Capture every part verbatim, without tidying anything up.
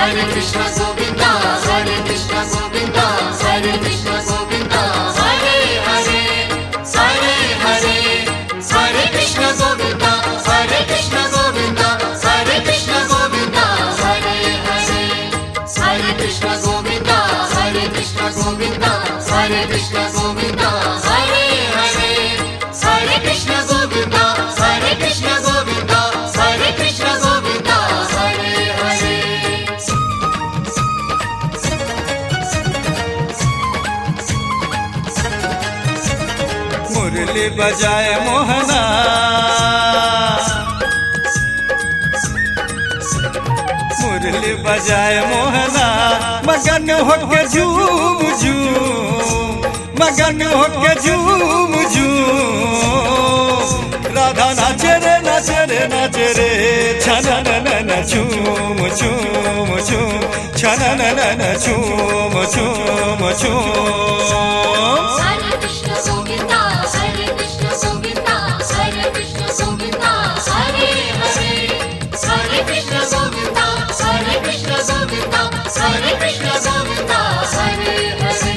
Hare Krishna Govinda, Hare Krishna Govinda, Hare Krishna Govinda, Hare Hare, Hare Hare, Hare Krishna Govinda, Hare Krishna Govinda, Hare Krishna Govinda, Hare Hare, Hare Krishna Govinda, Hare Krishna Govinda, Hare Krishna Govinda, Hare Hare, Hare Krishna Govinda, Hare Krishna Govinda, Hare Krishna Govinda, Hare Hare. मुरली बजाए मोहना, मुरली बजाए मोहना, मगन होके झूम झूम, मगन होके झूम झूम। राधा नाचे रे नाचे रे नाचे रे, छनन नन झूम झूम झूम, छनन नन झूम झूम झूम। Hare Krishna Govinda, Hare Krishna Govinda, Hare Krishna Govinda, Hare Hare, Hare Krishna Govinda, Hare Krishna Govinda, Hare Krishna Govinda, Hare Hare.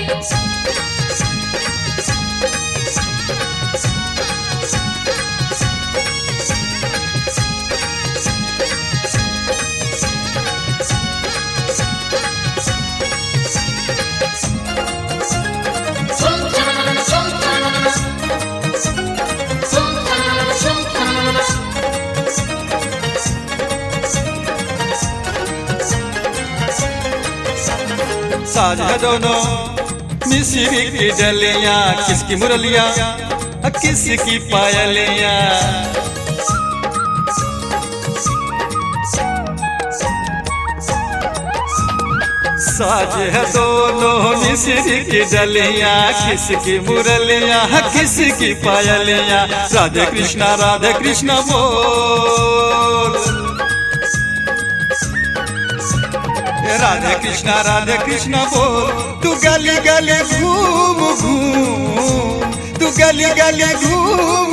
साज है दोनों मिश्री की डलियां, किसकी मुरलियां किसकी पायलियां। साज है दोनों मिश्री की डलियां, किसकी मुरलियां किसकी पायलियां। राधे कृष्णा राधे कृष्णा बोल, राधे कृष्णा राधे कृष्णा बोल। तू गली गली घूम घूम, तू गली गली घूम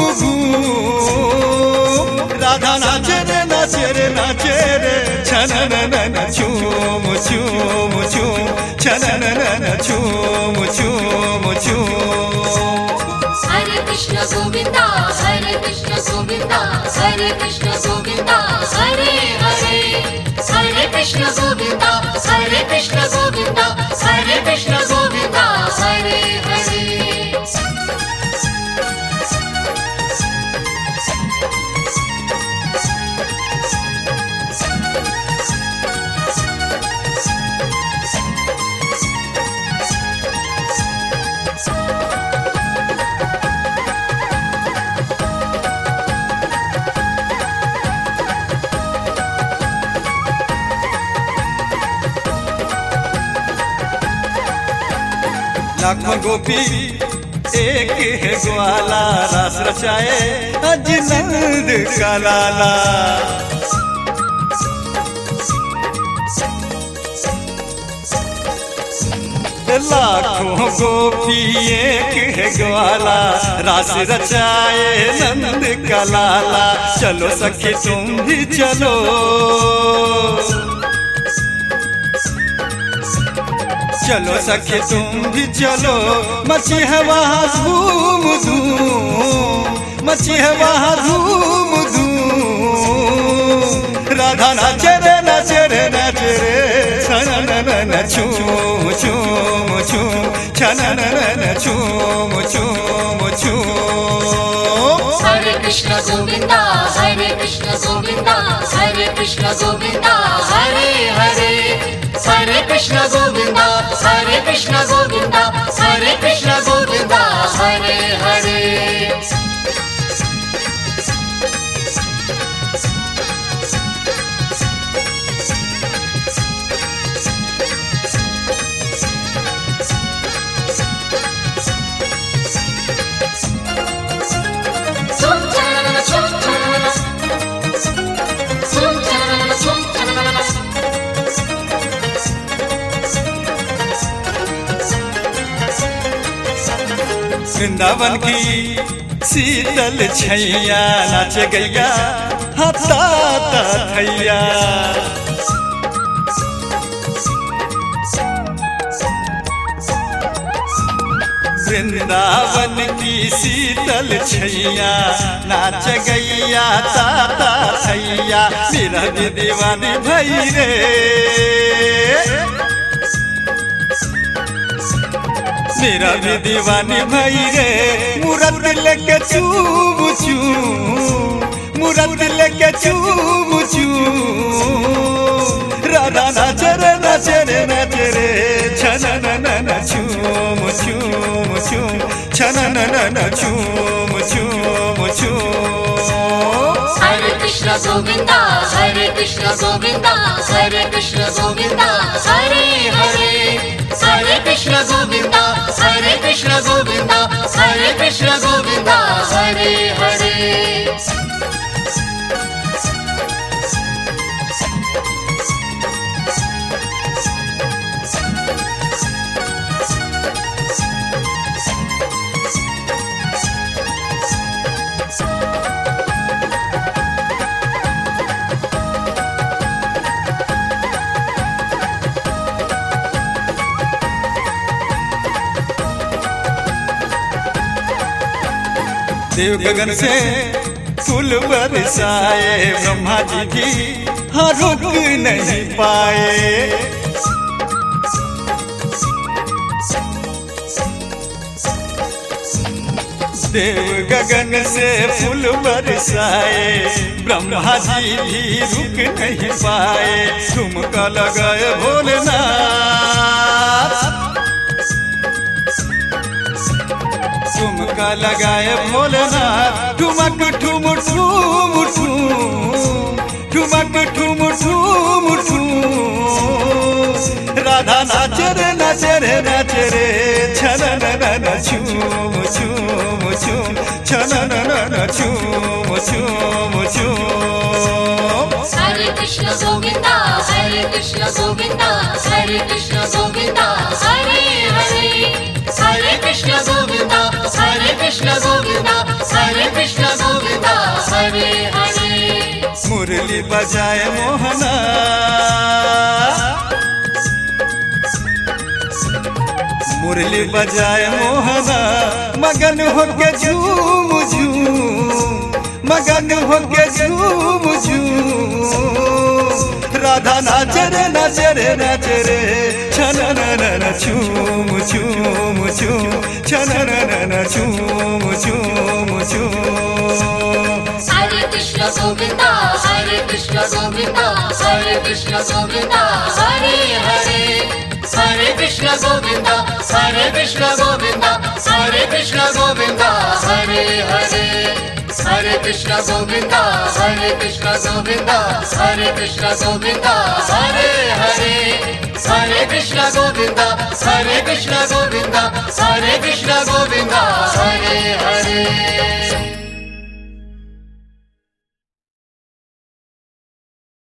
घूम। राधा नाचे रे नाचे रे नाचे रे, छनन नन झूम झूम झूम, छनन नन झूम झूम झूम। Hare Krishna Govinda, Hare Krishna Govinda, Hare Krishna Govinda, Hare Hare, Hare Krishna Govinda, Hare Krishna Govinda, Hare Krishna Govinda, Hare Hare. लाखों गोपी एक है ग्वाला, रास रचाए अज नंद का लाला। लाखों गोपी एक है ग्वाला, रास रचाए नंद का लाला। चलो सखी तुम भी चलो, चलो सखी तुम भी चलो। मची है वहाँ धूम धूम, मची है वहाँ धूम धूम। राधा नाचे रे नाचे रे नाचे रे, छनन नन झूम झूम झूम, छनन नन झूम झूम झूम। Hare Krishna Govinda, Hare Krishna Govinda, Hare Krishna Govinda, Hare Hare, Hare Krishna Govinda, Hare Krishna Govinda, Hare Krishna Govinda, Hare Hare. Vrindavan की शीतल छैया नाच गैया हता थैया। वृंदावन की शीतल छैया नाच गैया ताता छैया मेरा भी दीवानी भई रे मेरा भी दीवानी भई रे मूरत लेके चूम चूम मूरत लेके चूम चूम राधा नाच रे नाच रे नाच रे छन न न चूम चूम चूम छन न न चूम चूम चूम हरे कृष्ण गोविंदा हरे कृष्ण गोविंदा हरे कृष्ण गोविंदा हरे हरे हरे कृष्ण गोविंदा हरे कृष्ण गोविंदा हरे कृष्ण गोविंदा हरे हरे देव गगन से फूल बरसाए ब्रह्मा जी भी हाँ रुक नहीं पाए देव गगन से फूल बरसाए ब्रह्मा जी भी रुक नहीं पाए ठुमका लगाए भोलेनाथ ठुमका लगाए भोलेनाथ ठुमक ठुम ठुम ठुम ठुमक ठुम ठुम ठुम राधा नाच रे नाच रे नाच रे छन न न छूम छूम छूम छन न न छूम छूम छूम हरे कृष्ण गोविंदा हरे कृष्ण गोविंदा हरे कृष्ण गोविंदा हरे हरे हरे कृष्ण गोविंदा हरे कृष्ण गोविंदा हरे कृष्ण गोविंदा हरे हरे मुरली बजाए मोहना मुरली बजाए मोहना मगन होके झूम झूम मगन होके झूम झूम राधा नाच रे नाच रे नाच रे छन न न छूम छूम छूम छन न न छूम छूम छूम हरे कृष्ण गोविंदा हरे कृष्ण गोविंदा हरे कृष्ण गोविंदा हरे हरे हरे कृष्ण गोविंदा हरे कृष्ण गोविंदा हरे कृष्ण गोविंदा हरे हरे हरे कृष्ण गोविंदा हरे कृष्ण गोविंदा हरे कृष्ण गोविंदा हरे हरे हरे कृष्ण गोविंदा हरे कृष्ण गोविंदा हरे कृष्ण गोविंदा हरे हरे